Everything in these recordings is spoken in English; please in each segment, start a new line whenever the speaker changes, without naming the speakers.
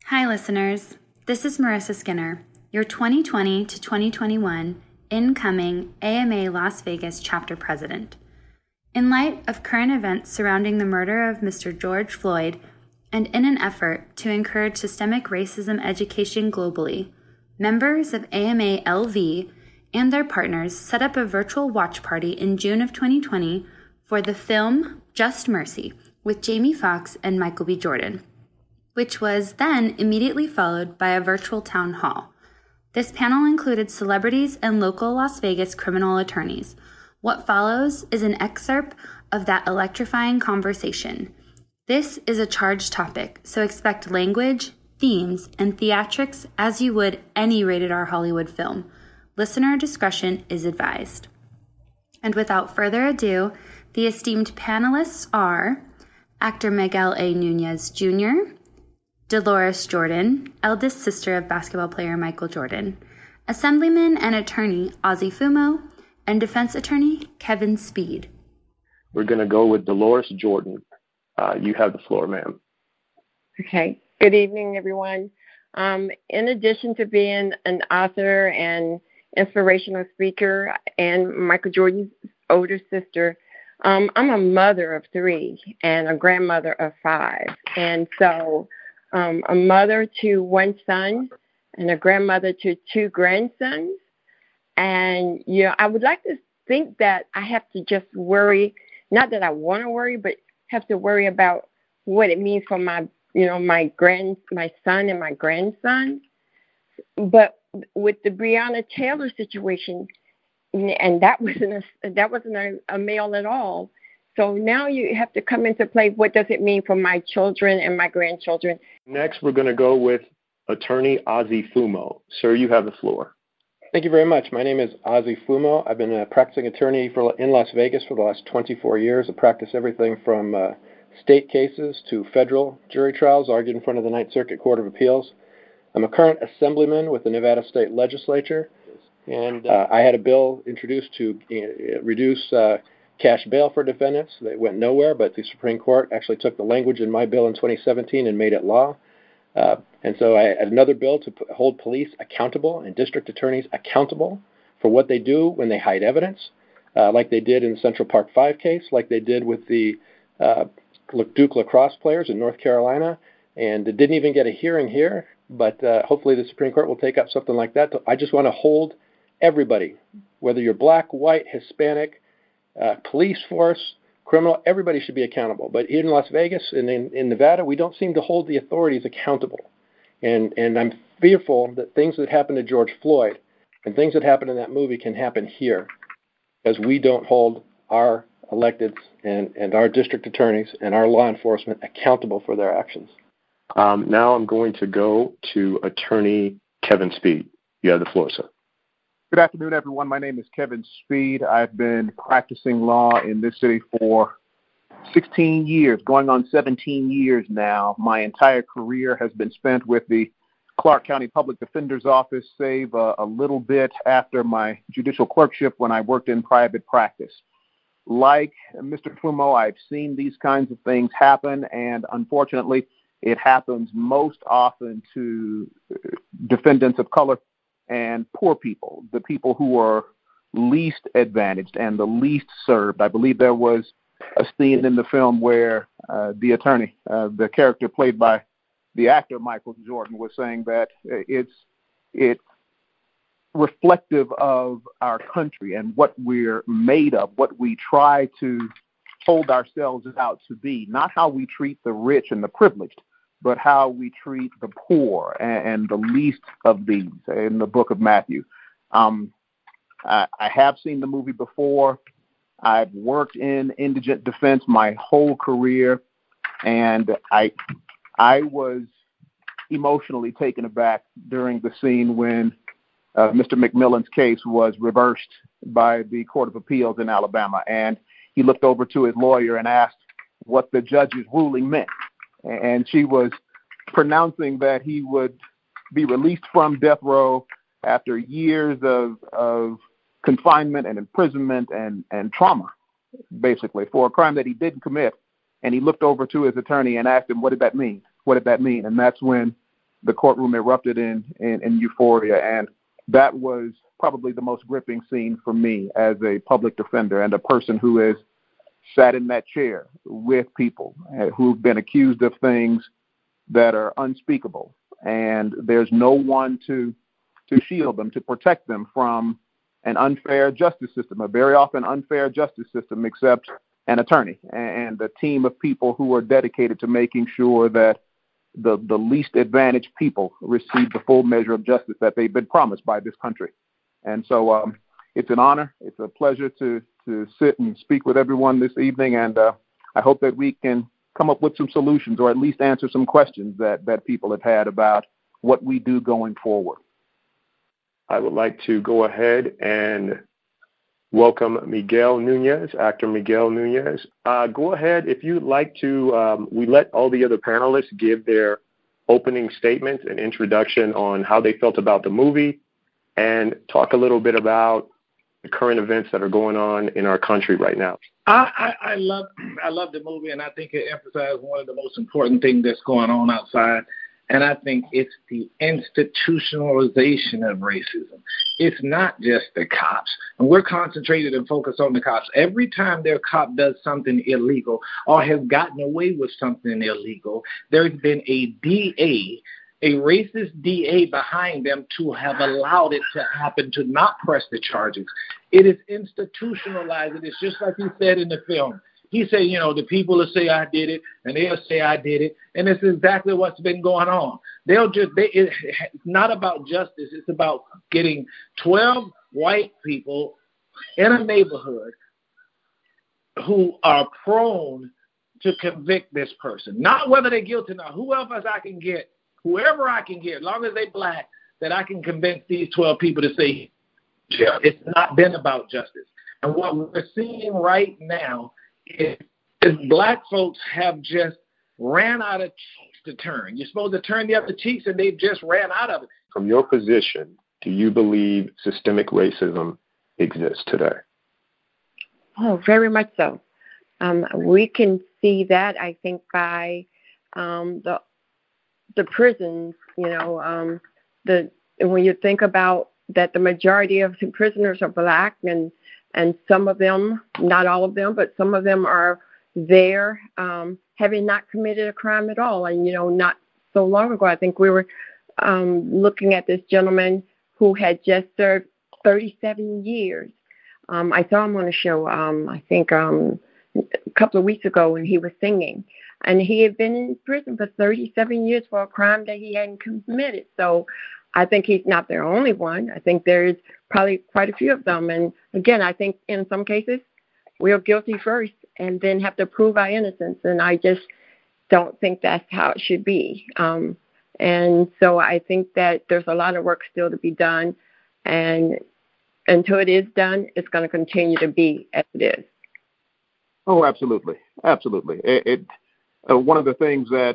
Hi, listeners. This is Marissa Skinner, your 2020 to 2021 incoming AMA Las Vegas chapter president. In light of current events surrounding the murder of Mr. George Floyd, and in an effort to encourage systemic racism education globally, members of AMA LV and their partners set up a virtual watch party in June of 2020 for the film Just Mercy with Jamie Foxx and Michael B. Jordan, which was then immediately followed by a virtual town hall. This panel included celebrities and local Las Vegas criminal attorneys. What follows is an excerpt of that electrifying conversation. This is a charged topic, so expect language, themes, and theatrics as you would any rated R Hollywood film. Listener discretion is advised. And without further ado, the esteemed panelists are actor Miguel A. Nunez Jr., Dolores Jordan, eldest sister of basketball player Michael Jordan, Assemblyman and attorney Ozzie Fumo, and defense attorney Kevin Speed.
We're going to go with Dolores Jordan. You have the floor, ma'am.
Okay. Good evening, everyone. In addition to being an author and inspirational speaker and Michael Jordan's older sister, I'm a mother of 3 and a grandmother of 5. And so a mother to 1 son and a grandmother to 2 grandsons. And, I would like to think that I have to just worry, not that I want to worry, but have to worry about what it means for my son and my grandson. But with the Breonna Taylor situation, and that wasn't a male at all. So now you have to come into play. What does it mean for my children and my grandchildren?
Next, we're going to go with attorney Ozzie Fumo. Sir, you have the floor.
Thank you very much. My name is Ozzie Fumo. I've been a practicing attorney in Las Vegas for the last 24 years. I practice everything from state cases to federal jury trials argued in front of the Ninth Circuit Court of Appeals. I'm a current assemblyman with the Nevada State Legislature, and I had a bill introduced to reduce cash bail for defendants. That went nowhere, but the Supreme Court actually took the language in my bill in 2017 and made it law. And so I had another bill to hold police accountable and district attorneys accountable for what they do when they hide evidence, like they did in the Central Park 5 case, like they did with the Duke lacrosse players in North Carolina, and it didn't even get a hearing here, but hopefully the Supreme Court will take up something like that. I just want to hold everybody, whether you're black, white, Hispanic, police force, criminal, everybody should be accountable. But here in Las Vegas and in Nevada, we don't seem to hold the authorities accountable. And I'm fearful that things that happened to George Floyd and things that happened in that movie can happen here because we don't hold our electeds and our district attorneys and our law enforcement accountable for their actions.
Now I'm going to go to attorney Kevin Speed. You have the floor, sir.
Good afternoon, everyone. My name is Kevin Speed. I've been practicing law in this city for 16 years, going on 17 years now. My entire career has been spent with the Clark County Public Defender's Office, save a little bit after my judicial clerkship when I worked in private practice. Like Mr. Fumo, I've seen these kinds of things happen, and unfortunately, it happens most often to defendants of color and poor people, the people who are least advantaged and the least served. I believe there was a scene in the film where the attorney, the character played by the actor Michael Jordan, was saying that it's reflective of our country and what we're made of, what we try to hold ourselves out to be, not how we treat the rich and the privileged, but how we treat the poor and the least of these in the book of Matthew. I have seen the movie before. I've worked in indigent defense my whole career, and I was emotionally taken aback during the scene when Mr. McMillan's case was reversed by the Court of Appeals in Alabama, and he looked over to his lawyer and asked what the judge's ruling meant. And she was pronouncing that he would be released from death row after years of confinement and imprisonment and trauma, basically, for a crime that he didn't commit. And he looked over to his attorney and asked him, what did that mean? What did that mean? And that's when the courtroom erupted in euphoria. And that was probably the most gripping scene for me as a public defender and a person who has sat in that chair with people who've been accused of things that are unspeakable. And there's no one to shield them, to protect them from an unfair justice system, a very often unfair justice system, except an attorney and a team of people who are dedicated to making sure that the least advantaged people receive the full measure of justice that they've been promised by this country. And so it's an honor. It's a pleasure to sit and speak with everyone this evening. And I hope that we can come up with some solutions or at least answer some questions that people have had about what we do going forward.
I would like to go ahead and welcome Miguel Nunez, actor Miguel Nunez. Go ahead if you'd like to. We let all the other panelists give their opening statements and introduction on how they felt about the movie and talk a little bit about the current events that are going on in our country right now.
I love the movie, and I think it emphasized one of the most important things that's going on outside. And I think it's the institutionalization of racism. It's not just the cops. And we're concentrated and focused on the cops. Every time their cop does something illegal or has gotten away with something illegal, there's been a DA, a racist DA behind them to have allowed it to happen, to not press the charges. It is institutionalized. It's just like he said in the film. He said, the people will say I did it, and they'll say I did it, and it's exactly what's been going on. It's not about justice. It's about getting 12 white people in a neighborhood who are prone to convict this person. Not whether they're guilty or not. Whoever I can get, as long as they're black, that I can convince these 12 people to say, yeah, it's not been about justice. And what we're seeing right now is black folks have just ran out of cheeks to turn. You're supposed to turn the other cheeks, and they've just ran out of it.
From your position, do you believe systemic racism exists today?
Oh, very much so. We can see that, I think, by the prisons. When you think about that, the majority of the prisoners are black, and some of them, not all of them, but some of them are there having not committed a crime at all. And, not so long ago, I think we were looking at this gentleman who had just served 37 years. I saw him on a show, I think a couple of weeks ago when he was singing. And he had been in prison for 37 years for a crime that he hadn't committed. So I think he's not the only one. I think there's probably quite a few of them. And again, I think in some cases we're guilty first and then have to prove our innocence. And I just don't think that's how it should be. And so I think that there's a lot of work still to be done. And until it is done, it's going to continue to be as it is.
Oh, absolutely. Absolutely. One of the things that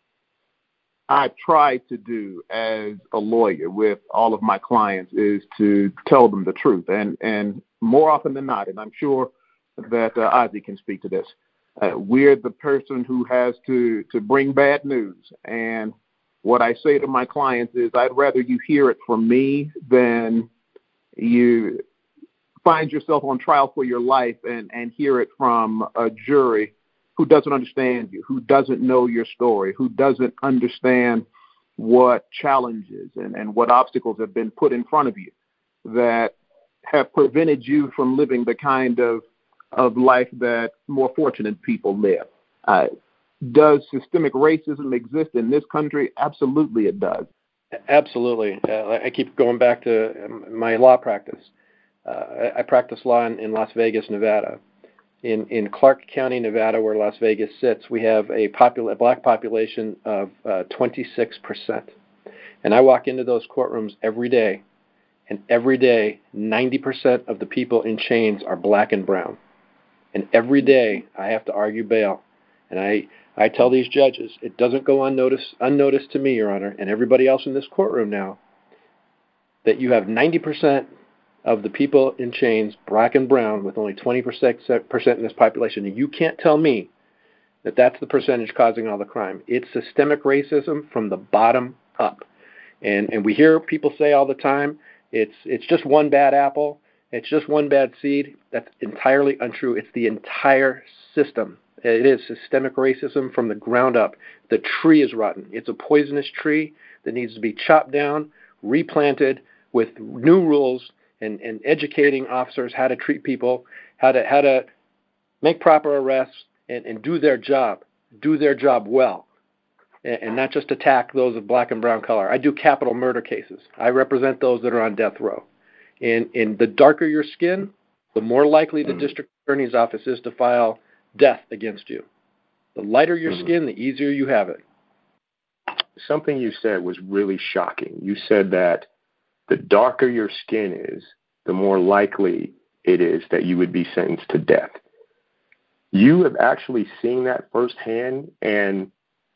I try to do as a lawyer with all of my clients is to tell them the truth. And more often than not, and I'm sure that Ozzy can speak to this, we're the person who has to bring bad news. And what I say to my clients is I'd rather you hear it from me than you find yourself on trial for your life and hear it from a jury who doesn't understand you, who doesn't know your story, who doesn't understand what challenges and what obstacles have been put in front of you that have prevented you from living the kind of life that more fortunate people live. Does systemic racism exist in this country? Absolutely it does.
Absolutely. I keep going back to my law practice. I practice law in Las Vegas, Nevada. In Clark County, Nevada, where Las Vegas sits, we have a black population of 26%. And I walk into those courtrooms every day, and every day, 90% of the people in chains are black and brown. And every day, I have to argue bail. And I tell these judges, it doesn't go unnoticed to me, Your Honor, and everybody else in this courtroom now, that you have 90% of the people in chains, black and brown, with only 20% in this population. And you can't tell me that that's the percentage causing all the crime. It's systemic racism from the bottom up. And we hear people say all the time, it's just one bad apple, it's just one bad seed. That's entirely untrue. It's the entire system. It is systemic racism from the ground up. The tree is rotten. It's a poisonous tree that needs to be chopped down, replanted with new rules, and educating officers how to treat people, how to make proper arrests, and do their job well, and not just attack those of black and brown color. I do capital murder cases. I represent those that are on death row. And the darker your skin, the more likely the district attorney's office is to file death against you. The lighter your skin, the easier you have it.
Something you said was really shocking. You said that the darker your skin is, the more likely it is that you would be sentenced to death. You have actually seen that firsthand, and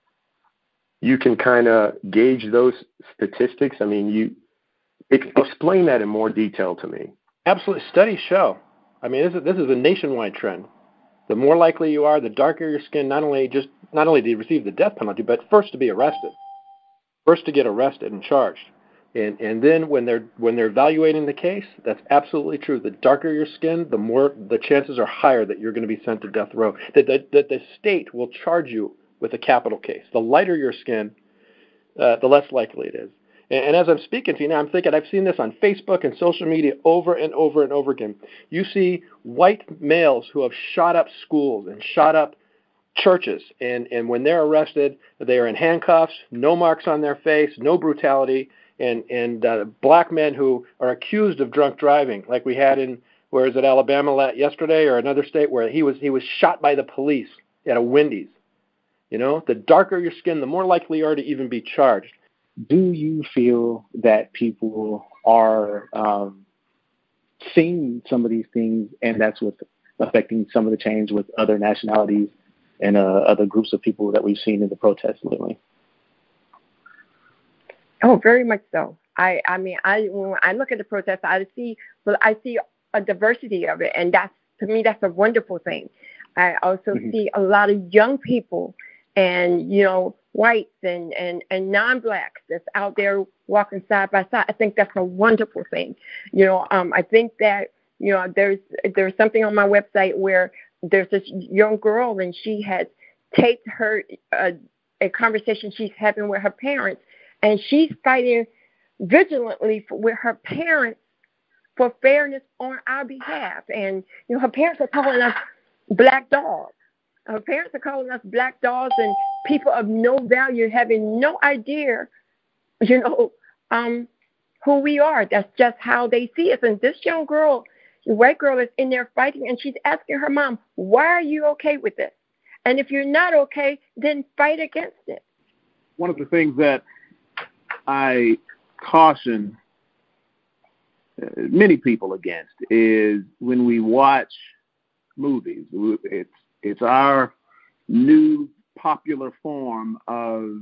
you can kind of gauge those statistics. I mean, explain that in more detail to me.
Absolutely. Studies show. I mean, this is a nationwide trend. The more likely you are, the darker your skin, not only do you receive the death penalty, but first to be arrested, first to get arrested and charged. And then when they're evaluating the case, that's absolutely true. The darker your skin, the more the chances are higher that you're going to be sent to death row. That the state will charge you with a capital case. The lighter your skin, the less likely it is. And as I'm speaking to you now, I'm thinking I've seen this on Facebook and social media over and over and over again. You see white males who have shot up schools and shot up churches, and when they're arrested, they are in handcuffs, no marks on their face, no brutality. And black men who are accused of drunk driving, like we had in, where is it, Alabama yesterday, or another state where he was shot by the police at a Wendy's. You know, the darker your skin, the more likely you are to even be charged.
Do you feel that people are seeing some of these things, and that's what's affecting some of the change with other nationalities and other groups of people that we've seen in the protests lately?
Oh, very much so. I mean, when I look at the protests, I see a diversity of it, and to me, that's a wonderful thing. I also see a lot of young people, and whites and non-blacks that's out there walking side by side. I think that's a wonderful thing. I think that there's something on my website where there's this young girl, and she had taped her a conversation she's having with her parents. And she's fighting vigilantly with her parents for fairness on our behalf. And, her parents are calling us black dogs. Her parents are calling us black dogs and people of no value, having no idea, who we are. That's just how they see us. And this young girl, the white girl, is in there fighting, and she's asking her mom, why are you okay with this? And if you're not okay, then fight against it.
One of the things that I caution many people against is when we watch movies. It's our new popular form of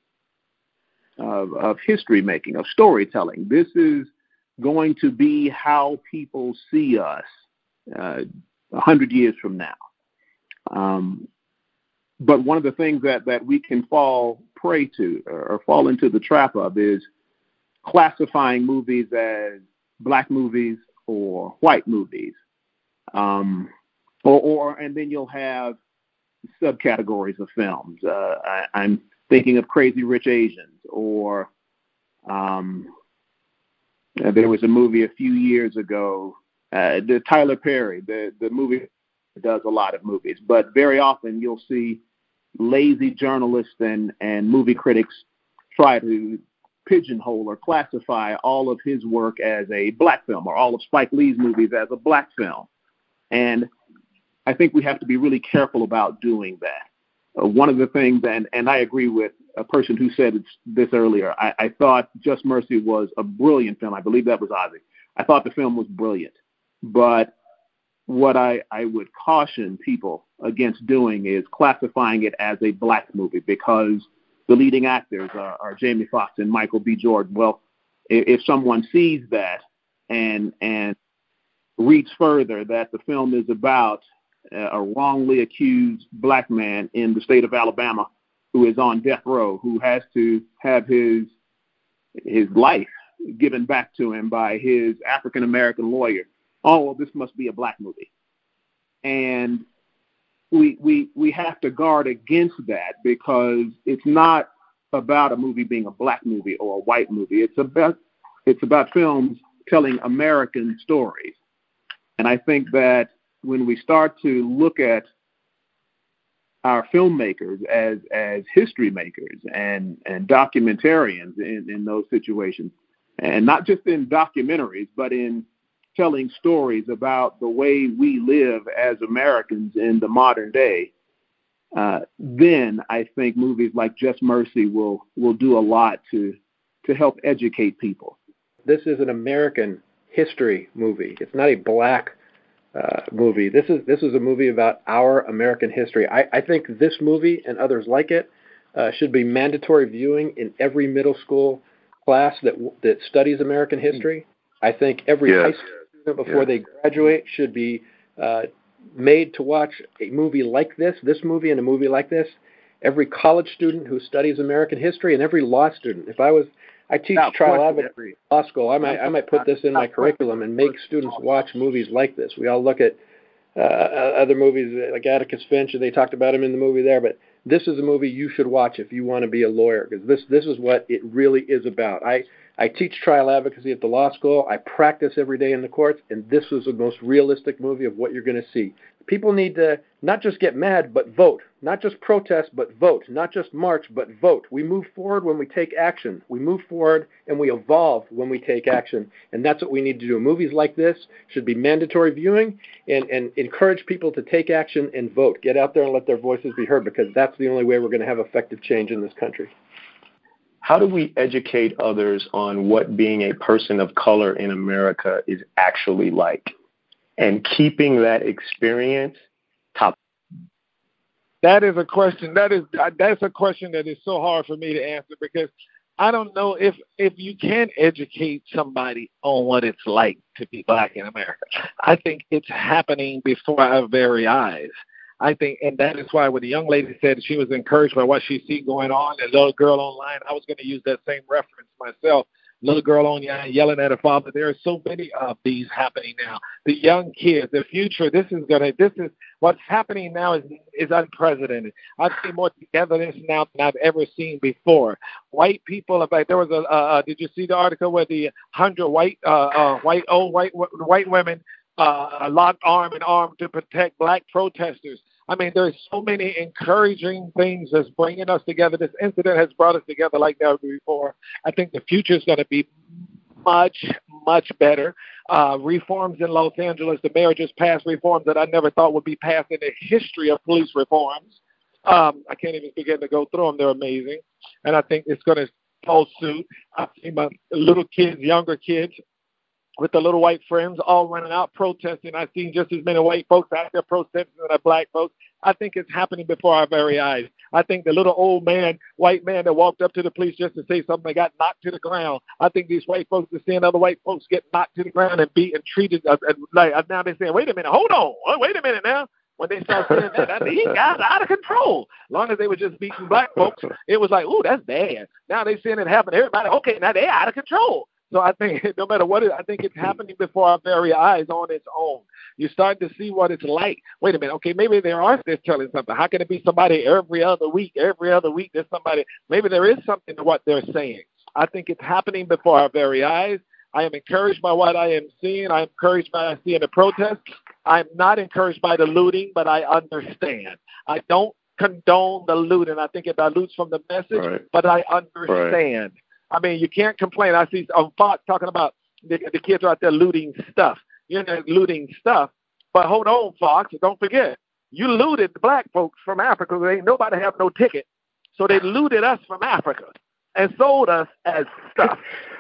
history making, of storytelling. This is going to be how people see us 100 years from now. But one of the things that we can fall prey to or fall into the trap of is classifying movies as black movies or white movies. And then you'll have subcategories of films. I'm thinking of Crazy Rich Asians, or there was a movie a few years ago, the Tyler Perry, the movie does a lot of movies, but very often you'll see lazy journalists and movie critics try to pigeonhole or classify all of his work as a black film, or all of Spike Lee's movies as a black film. And I think we have to be really careful about doing that. One of the things, and I agree with a person who said this earlier, I thought Just Mercy was a brilliant film. I believe that was Ozzy. I thought the film was brilliant. But what I would caution people against doing is classifying it as a black movie, because the leading actors are Jamie Foxx and Michael B. Jordan. Well, if someone sees that and reads further that the film is about a wrongly accused black man in the state of Alabama who is on death row, who has to have his his life given back to him by his African American lawyer. Oh, well, this must be a black movie, and we have to guard against that, because it's not about a movie being a black movie or a white movie. It's about films telling American stories. And I think that when we start to look at our filmmakers as history makers and documentarians in those situations, and not just in documentaries, but in telling stories about the way we live as Americans in the modern day, then I think movies like Just Mercy will do a lot to help educate people.
This is an American history movie. It's not a black movie. This is a movie about our American history. I think this movie and others like it should be mandatory viewing in every middle school class that studies American history. I think every high school student before they graduate should be made to watch a movie like this movie and a movie like this. Every college student who studies American history, and every law student. I teach trial advocacy law school. I might put this in my curriculum and make students watch movies like this. We all look at other movies like Atticus Finch, and they talked about him in the movie there, but this is a movie you should watch if you want to be a lawyer, because this is what it really is about. I teach trial advocacy at the law school. I practice every day in the courts, and this was the most realistic movie of what you're going to see. People need to not just get mad, but vote. Not just protest, but vote. Not just march, but vote. We move forward when we take action. We move forward and we evolve when we take action. And that's what we need to do. Movies like this should be mandatory viewing, and encourage people to take action and vote. Get out there and let their voices be heard, because that's the only way we're going to have effective change in this country.
How do we educate others on what being a person of color in America is actually like, and keeping that experience top?
That is a question. That's a question that is so hard for me to answer, because I don't know if you can educate somebody on what it's like to be black in America. I think it's happening before our very eyes. I think, and that is why when the young lady said she was encouraged by what she see going on, a little girl online, I was going to use that same reference myself. Little girl online yelling at her father. There are so many of these happening now. The young kids, the future. This is what's happening now is unprecedented. I've seen more togetherness now than I've ever seen before. White people, there was did you see the article where the 100 white women locked arm in arm to protect black protesters? I mean, there's so many encouraging things that's bringing us together. This incident has brought us together like never before. I think the future is going to be much, much better. Reforms in Los Angeles, the mayor just passed reforms that I never thought would be passed in the history of police reforms. I can't even begin to go through them. They're amazing. And I think it's going to follow suit. I've seen my little kids, younger kids, with the little white friends all running out protesting. I've seen just as many white folks out there protesting as black folks. I think it's happening before our very eyes. I think the little old man, white man that walked up to the police just to say something, got knocked to the ground. I think these white folks are seeing other white folks get knocked to the ground and beat and treated. Like now they're saying, wait a minute, hold on. Wait a minute now. When they start saying that, these guys are out of control. As long as they were just beating black folks, it was like, ooh, that's bad. Now they're seeing it happen. Everybody, okay, now they're out of control. So I think no matter what, I think it's happening before our very eyes on its own. You start to see what it's like. Wait a minute, okay, maybe there are just telling something. How can it be somebody every other week? Every other week there's somebody. Maybe there is something to what they're saying. I think it's happening before our very eyes. I am encouraged by what I am seeing. I am encouraged by what I see in the protests. I'm not encouraged by the looting, but I understand. I don't condone the looting. I think it dilutes from the message, but I understand. I mean, you can't complain. I see on Fox talking about the kids are out there looting stuff. You're not looting stuff. But hold on, Fox. Don't forget, you looted the black folks from Africa. Ain't nobody have no ticket. So they looted us from Africa and sold us as stuff.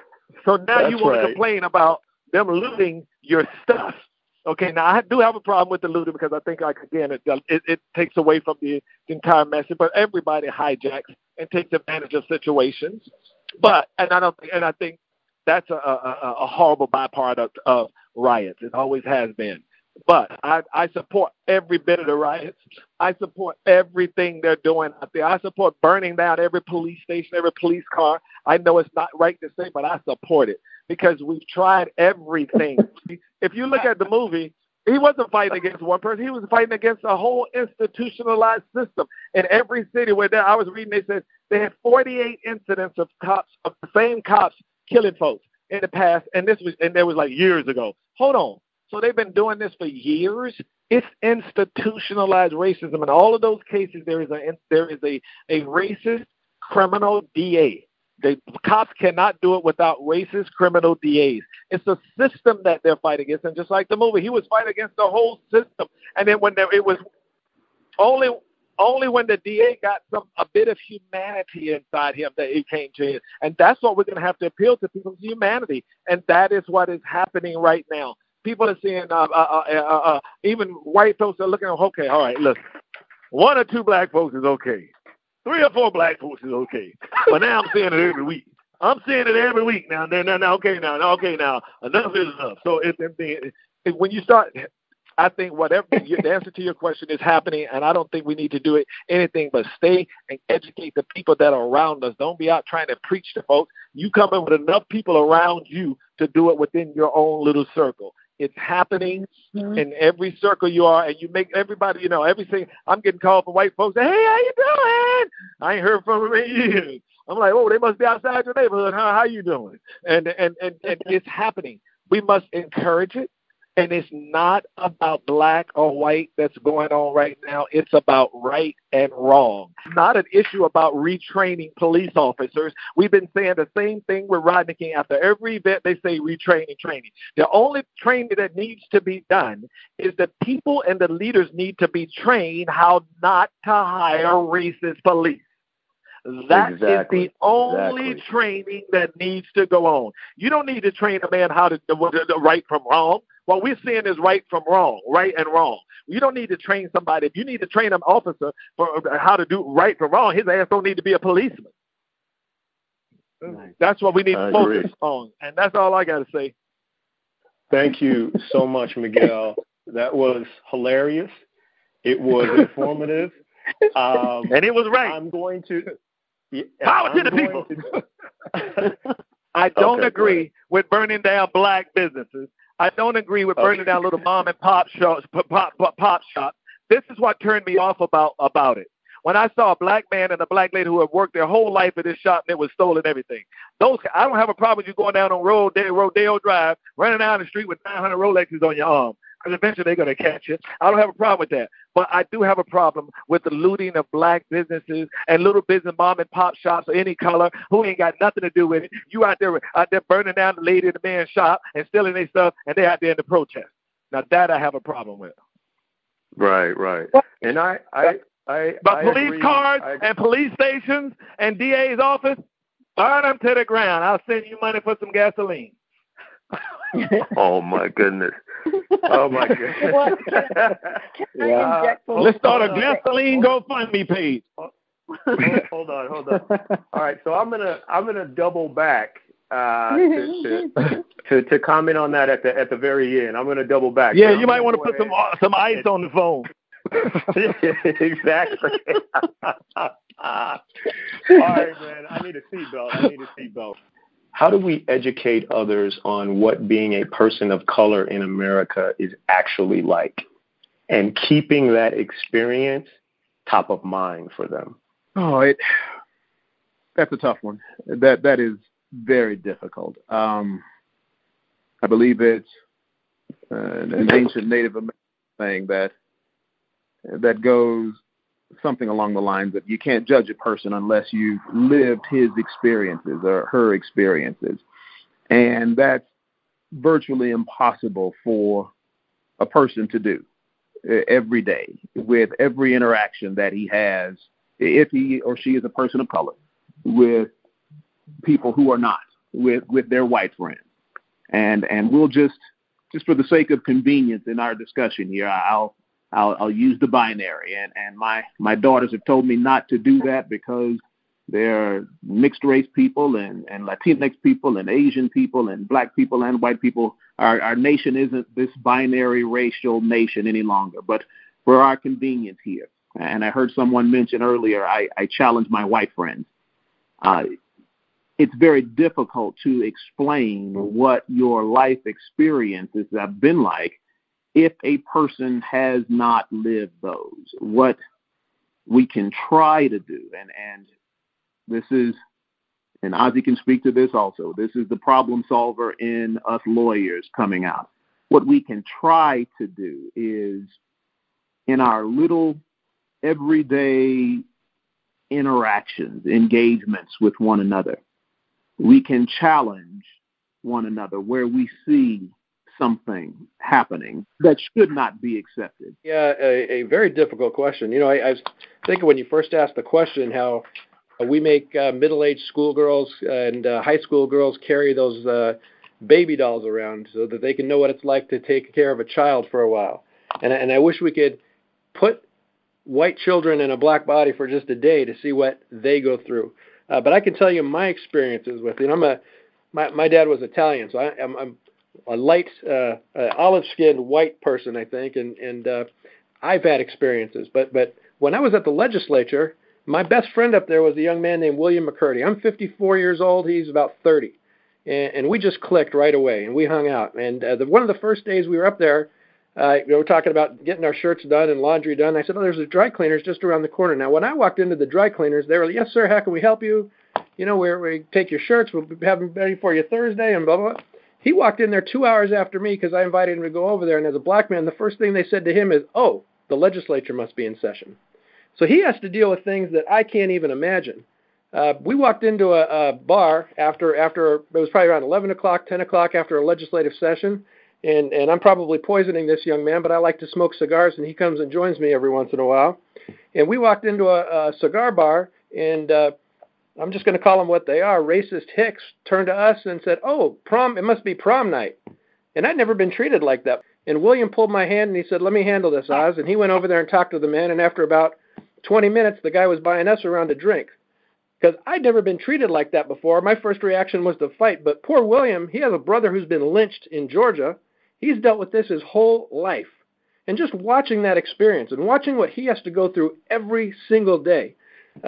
So now you want to complain about them looting your stuff. Okay, now I do have a problem with the looting because I think, like, again, it takes away from the entire message. But everybody hijacks and takes advantage of situations. But I think that's a horrible byproduct of riots. It always has been. But I support every bit of the riots. I support everything they're doing out there. I support burning down every police station, every police car. I know it's not right to say, but I support it because we've tried everything. If you look at the movie, he wasn't fighting against one person. He was fighting against a whole institutionalized system. In every city where I was reading, they said they had 48 incidents of the same cops killing folks in the past, and there was like years ago. Hold on. So they've been doing this for years. It's institutionalized racism. In all of those cases, there is a racist criminal DA. The cops cannot do it without racist criminal DAs. It's a system that they're fighting against. And just like the movie, he was fighting against the whole system. And then it was only when the DA got a bit of humanity inside him that it came to it. And that's what we're going to have to appeal to, people's humanity. And that is what is happening right now. People are seeing, even white folks are looking, okay, all right, listen, 1 or 2 black folks is okay. 3 or 4 black folks is okay. But now I'm seeing it every week. I'm seeing it every week now. Okay, now, enough is enough. So when you start, I think whatever the answer to your question is happening, and I don't think we need to do anything but stay and educate the people that are around us. Don't be out trying to preach to folks. You come in with enough people around you to do it within your own little circle. It's happening in every circle you are, and you make everybody, everything. I'm getting called from white folks. Hey, how you doing? I ain't heard from them in years. I'm like, oh, they must be outside your neighborhood. How you doing? And it's happening. We must encourage it. And it's not about black or white that's going on right now. It's about right and wrong. It's not an issue about retraining police officers. We've been saying the same thing with Rodney King. After every event, they say retraining, training. The only training that needs to be done is the people and the leaders need to be trained how not to hire racist police. That is the only training that needs to go on. You don't need to train a man how to right from wrong. What we're seeing is right from wrong, right and wrong. You don't need to train somebody. If you need to train an officer for how to do right from wrong, his ass don't need to be a policeman. Nice. That's what we need to focus on. And that's all I got to say.
Thank you so much, Miguel. That was hilarious. It was informative.
And it was right.
I'm going to...
Power to the people. I don't agree with burning down black businesses. I don't agree with burning down little mom and pop shops. This is what turned me off about it. When I saw a black man and a black lady who had worked their whole life at this shop and it was stolen everything. I don't have a problem with you going down on Rodeo Drive, running down the street with 900 Rolexes on your arm. Because eventually they're going to catch you. I don't have a problem with that. But I do have a problem with the looting of black businesses and little business mom and pop shops of any color who ain't got nothing to do with it. You out there burning down the lady in the man's shop and stealing their stuff, and they're out there in the protest. Now that I have a problem with.
Right. And
But police cars and police stations and DA's office, burn them to the ground. I'll send you money for some gasoline.
Oh my goodness!
Well,
Let's start a gasoline GoFundMe page.
Hold on. All right, so I'm gonna double back to comment on that at the very end. I'm gonna double back.
Yeah, you might want to put some ice on the phone.
Exactly. All right, man. I need a seatbelt. How do we educate others on what being a person of color in America is actually like and keeping that experience top of mind for them?
Oh, that's a tough one. That is very difficult. I believe it's an ancient Native American thing that goes something along the lines of you can't judge a person unless you've lived his experiences or her experiences. And that's virtually impossible for a person to do every day with every interaction that he has, if he or she is a person of color, with people who are not, with their white friends. And we'll just for the sake of convenience in our discussion here, I'll use the binary, and my daughters have told me not to do that because There are mixed race people and Latinx people and Asian people and black people and white people. Our nation isn't this binary racial nation any longer, but for our convenience here. And I heard someone mention earlier, I challenged my white friends. It's very difficult to explain what your life experiences have been like if a person has not lived those. What we can try to do, and this is, and Ozzie can speak to this also, this is the problem solver in us lawyers coming out. What we can try to do is, in our little everyday interactions, engagements with one another, we can challenge one another where we see something happening that should not be accepted.
Yeah, a very difficult question. You know, I was thinking when you first asked the question how we make middle-aged schoolgirls and high school girls carry those baby dolls around so that they can know what it's like to take care of a child for a while. And I wish we could put white children in a black body for just a day to see what they go through. But I can tell you my experiences with, you know, my dad was Italian, so I'm a light, olive-skinned white person, I think, and I've had experiences. But when I was at the legislature, my best friend up there was a young man named William McCurdy. I'm 54 years old. He's about 30. And we just clicked right away, and we hung out. And one of the first days we were up there, we were talking about getting our shirts done and laundry done. I said, there's a dry cleaners just around the corner. Now, when I walked into the dry cleaners, they were like, yes, sir, how can we help you? You know, we take your shirts. We'll have them ready for you Thursday and blah, blah, blah. He walked in there 2 hours after me because I invited him to go over there. And as a black man, the first thing they said to him is, oh, the legislature must be in session. So he has to deal with things that I can't even imagine. We walked into a bar after it was probably around 11 o'clock, 10 o'clock after a legislative session. And I'm probably poisoning this young man, but I like to smoke cigars, and he comes and joins me every once in a while. And we walked into a cigar bar, and I'm just going to call them what they are. Racist hicks turned to us and said, oh, prom, it must be prom night. And I'd never been treated like that. And William pulled my hand, and he said, let me handle this, Oz. And he went over there and talked to the man, and after about 20 minutes, the guy was buying us around a drink. Because I'd never been treated like that before. My first reaction was to fight. But poor William, he has a brother who's been lynched in Georgia. He's dealt with this his whole life. And just watching that experience and watching what he has to go through every single day.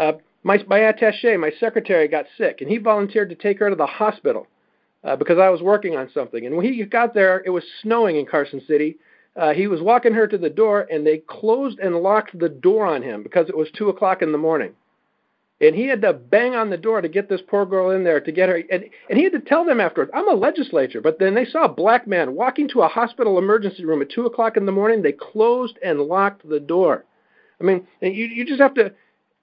My attaché, my secretary, got sick, and he volunteered to take her to the hospital because I was working on something. And when he got there, it was snowing in Carson City. He was walking her to the door, and they closed and locked the door on him because it was 2 o'clock in the morning. And he had to bang on the door to get this poor girl in there to get her. And he had to tell them afterwards, I'm a legislator. But then they saw a black man walking to a hospital emergency room at 2 o'clock in the morning. They closed and locked the door. I mean, you just have to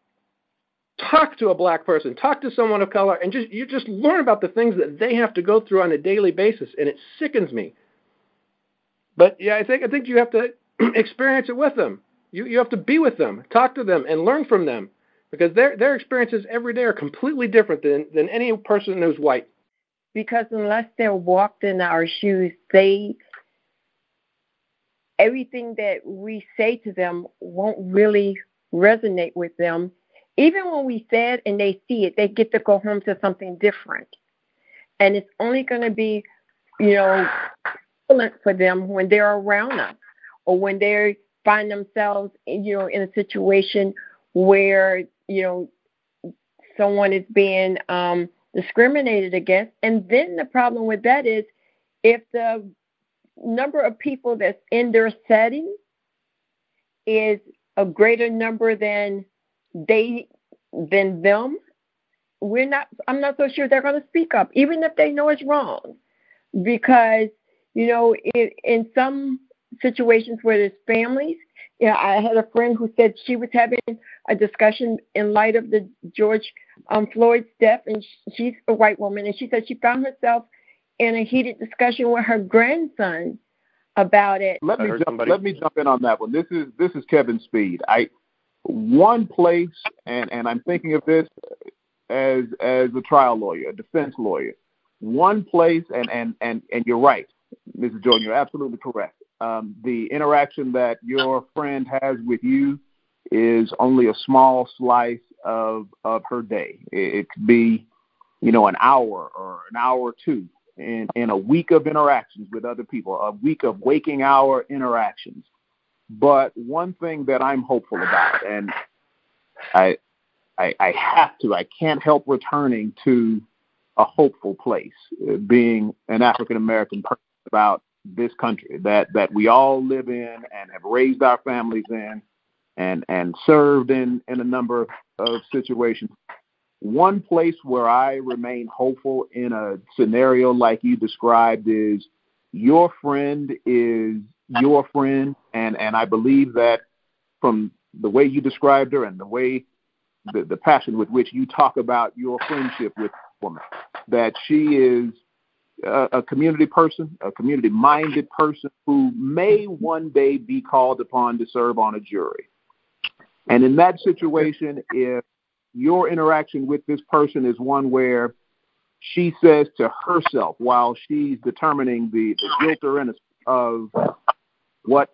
talk to a black person, talk to someone of color, and you just learn about the things that they have to go through on a daily basis. And it sickens me. But yeah, I think you have to experience it with them. You have to be with them, talk to them, and learn from them. Because their experiences every day are completely different than any person who's white.
Because unless they're walked in our shoes, everything that we say to them won't really resonate with them. Even when we say it and they see it, they get to go home to something different. And it's only going to be, for them when they're around us or when they find themselves, in a situation where someone is being discriminated against. And then the problem with that is if the number of people that's in their setting is a greater number than them, I'm not so sure they're going to speak up, even if they know it's wrong. Because, in some situations where there's families, I had a friend who said she was having a discussion in light of the George Floyd's death, and she's a white woman, and she said she found herself in a heated discussion with her grandson about it.
Let me jump in on that one. This is Kevin Speed. One place, and I'm thinking of this as a trial lawyer, a defense lawyer. One place, and you're right, Mrs. Jordan, you're absolutely correct. The interaction that your friend has with you is only a small slice of her day. It could be, an hour or an hour or two in a week of interactions with other people, a week of waking hour interactions. But one thing that I'm hopeful about, and I can't help returning to a hopeful place, being an African American person about this country that we all live in and have raised our families in and served in a number of situations. One place where I remain hopeful in a scenario like you described is your friend is your friend. And I believe that from the way you described her and the way the passion with which you talk about your friendship with the woman, that she is a community person, a community-minded person who may one day be called upon to serve on a jury. And in that situation, if your interaction with this person is one where she says to herself while she's determining the guilt or innocence of what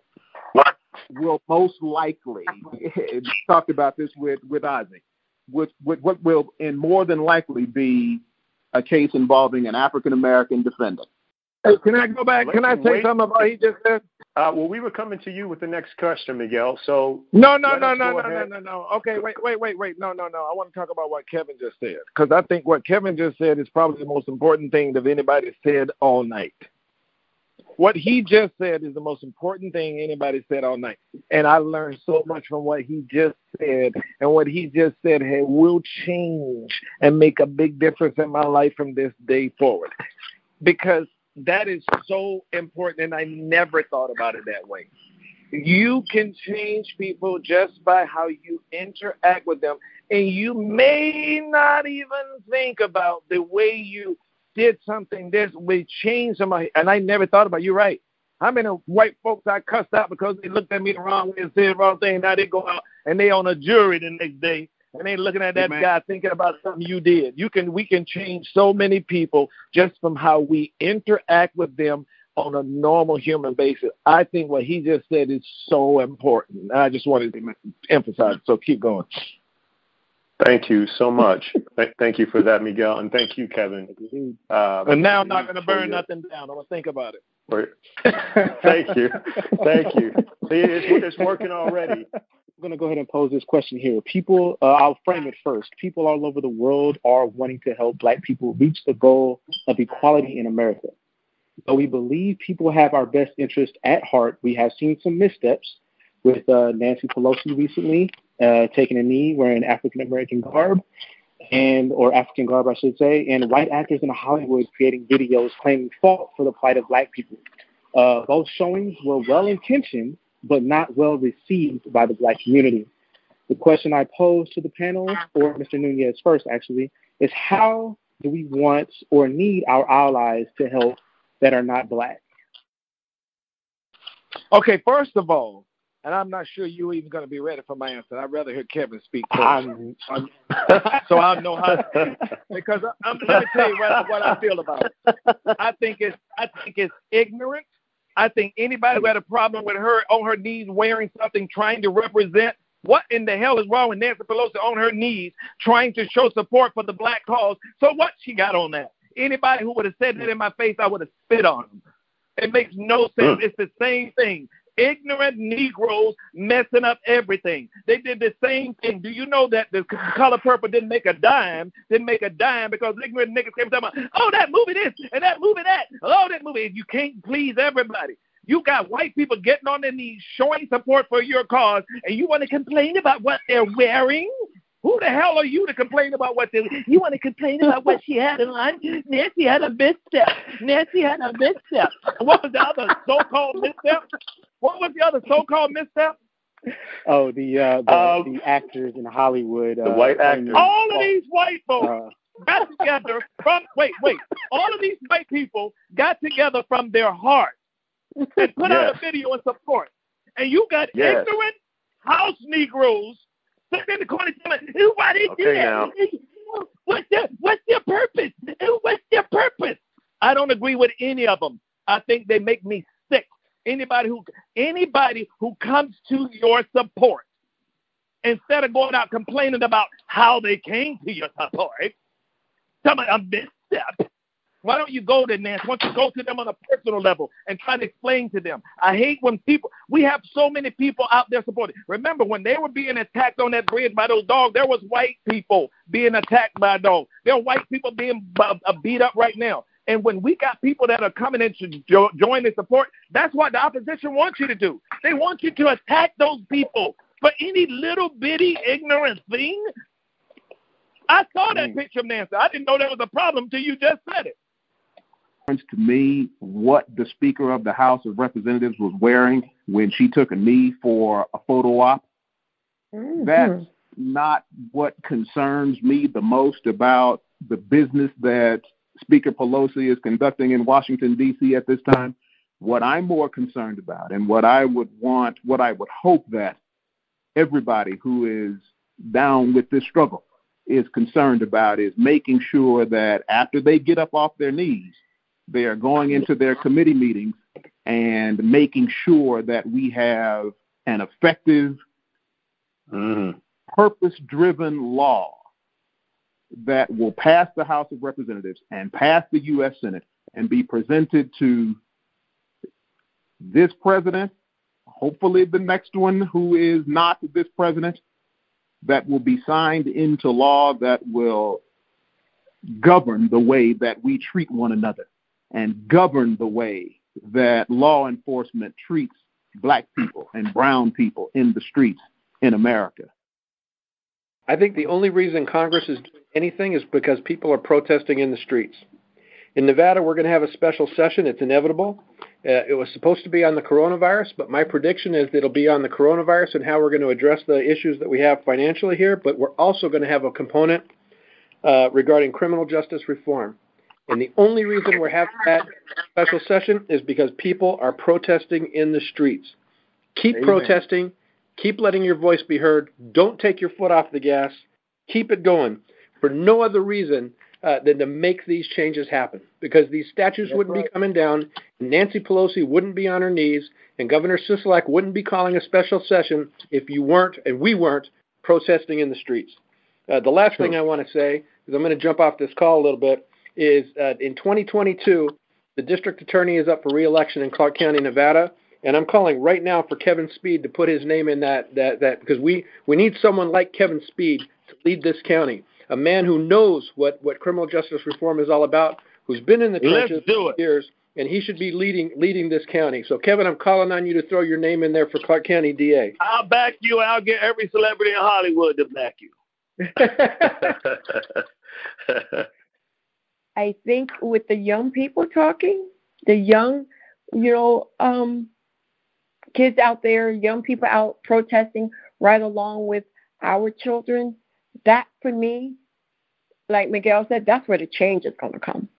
will most likely, we talked about this with Ozzy, what will and more than likely be a case involving an African-American defendant.
Hey, can I go back? Can I say something about what he just said?
Well, we were coming to you with the next question, Miguel. So
No. Okay, wait. No. I want to talk about what Kevin just said, because I think what Kevin just said is probably the most important thing that anybody said all night. What he just said is the most important thing anybody said all night. And I learned so much from what he just said. And what he just said will change and make a big difference in my life from this day forward. Because that is so important, and I never thought about it that way. You can change people just by how you interact with them. And you may not even think about the way you did something this way, change somebody. And I never thought about it. You're right. How many white folks I cussed out because they looked at me the wrong way and said the wrong thing? Now they go out and they on a jury the next day, and they looking at that guy thinking about something you did. We can change so many people just from how we interact with them on a normal human basis. I think what he just said is so important. I just wanted to emphasize it, so keep going.
Thank you so much. Thank you for that, Miguel, and thank you, Kevin.
And now I'm not going to burn nothing down. I'm going to think about it.
Thank you. See, it's working already.
I'm going to go ahead and pose this question here. People, I'll frame it first. People all over the world are wanting to help Black people reach the goal of equality in America. But we believe people have our best interest at heart. We have seen some missteps with Nancy Pelosi recently taking a knee wearing African-American garb, or African garb, I should say, and white actors in Hollywood creating videos claiming fault for the plight of Black people. Both showings were well-intentioned, but not well-received by the Black community. The question I pose to the panel, or Mr. Nunez first, actually, is how do we want or need our allies to help that are not Black?
Okay, first of all, and I'm not sure you're even going to be ready for my answer. I'd rather hear Kevin speak first. So I'll know how. Because let me tell you what I feel about it. I think it's ignorant. I think anybody who had a problem with her on her knees wearing something trying to represent, what in the hell is wrong with Nancy Pelosi on her knees trying to show support for the Black cause? So what she got on that? Anybody who would have said that in my face, I would have spit on them. It makes no sense. It's the same thing. Ignorant Negroes messing up everything. They did the same thing. Do you know that the color purple didn't make a dime because ignorant niggas came talking about, oh, that movie this and that movie that. Oh, that movie. You can't please everybody. You got white people getting on their knees, showing support for your cause, and you want to complain about what they're wearing? Who the hell are you to complain about what they... You want to complain about what she had on? Nancy had a misstep. What was the other so-called misstep?
Oh, the actors in Hollywood.
The white actors.
All of these white folks got together from... Wait. All of these white people got together from their heart and put out a video in support. And you got ignorant house Negroes sitting in the corner telling, why they do that? What's their purpose? What's their purpose? I don't agree with any of them. I think they make me sick. Anybody who comes to your support
instead of going out complaining about how they came to your support. Some of them missteps. Why don't you go there, Nancy? Why don't you go to them on a personal level and try to explain to them? I hate when we have so many people out there supporting. Remember, when they were being attacked on that bridge by those dogs, there was white people being attacked by dogs. There are white people being beat up right now. And when we got people that are coming in to join the support, that's what the opposition wants you to do. They want you to attack those people for any little bitty ignorant thing. I saw that picture of Nancy. I didn't know that was a problem till you just said it.
To me, what the Speaker of the House of Representatives was wearing when she took a knee for a photo op, that's not what concerns me the most about the business that Speaker Pelosi is conducting in Washington, D.C. at this time. What I'm more concerned about and what I would hope that everybody who is down with this struggle is concerned about is making sure that after they get up off their knees, they are going into their committee meetings and making sure that we have an effective, purpose-driven law that will pass the House of Representatives and pass the U.S. Senate and be presented to this president, hopefully the next one who is not this president, that will be signed into law that will govern the way that we treat one another and govern the way that law enforcement treats black people and brown people in the streets in America.
I think the only reason Congress is doing anything is because people are protesting in the streets. In Nevada, we're going to have a special session. It's inevitable. It was supposed to be on the coronavirus, but my prediction is that it'll be on the coronavirus and how we're going to address the issues that we have financially here, but we're also going to have a component regarding criminal justice reform. And the only reason we're having that special session is because people are protesting in the streets. Keep protesting. Keep letting your voice be heard. Don't take your foot off the gas. Keep it going for no other reason than to make these changes happen. Because these statues wouldn't be coming down, and Nancy Pelosi wouldn't be on her knees, and Governor Sisolak wouldn't be calling a special session if you weren't, and we weren't, protesting in the streets. The last thing I want to say, because I'm going to jump off this call a little bit, is in 2022, the district attorney is up for re-election in Clark County, Nevada, and I'm calling right now for Kevin Speed to put his name in that because we need someone like Kevin Speed to lead this county, a man who knows what criminal justice reform is all about, who's been in the trenches for years, and he should be leading this county. So, Kevin, I'm calling on you to throw your name in there for Clark County DA.
I'll back you. I'll get every celebrity in Hollywood to back you.
I think with the young people talking, the young, kids out there, young people out protesting right along with our children, that for me, like Miguel said, that's where the change is going to come.